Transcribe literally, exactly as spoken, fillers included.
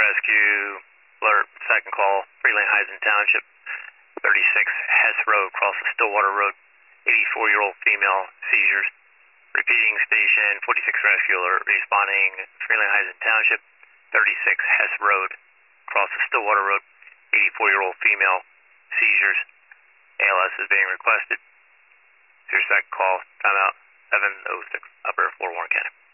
Rescue, alert, second call, Freeland Heights Township, thirty-six Hess Road, across the Stillwater Road, eighty-four-year-old female, seizures. Repeating station, forty-six Rescue, alert, responding, Freeland Heights Township, thirty-six Hess Road, across the Stillwater Road, eighty-four-year-old female, seizures. A L S is being requested. Your second call, timeout, seven oh six, Upper Fort Warren County.